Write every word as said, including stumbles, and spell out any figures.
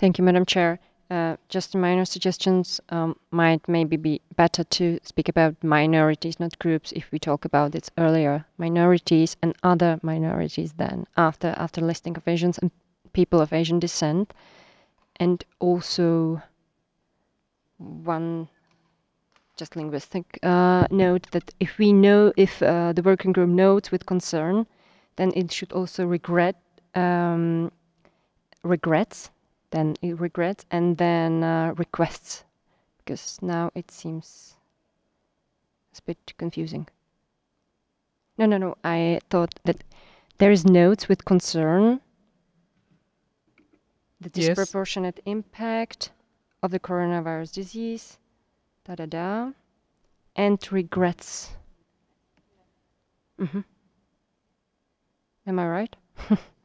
Thank you, Madam Chair. Uh, just minor suggestions um, might maybe be better to speak about minorities, not groups, if we talk about it earlier. Minorities and other minorities then, after after listing of Asians and people of Asian descent. And also one just linguistic uh, note that if we know, if uh, the working group notes with concern, then it should also regret um, regrets, then it regrets, and then uh, requests, because now it seems a bit confusing. No, no, no. I thought that there is notes with concern, the Yes. disproportionate impact of the coronavirus disease, da da da, and regrets. Hmm. Am I right?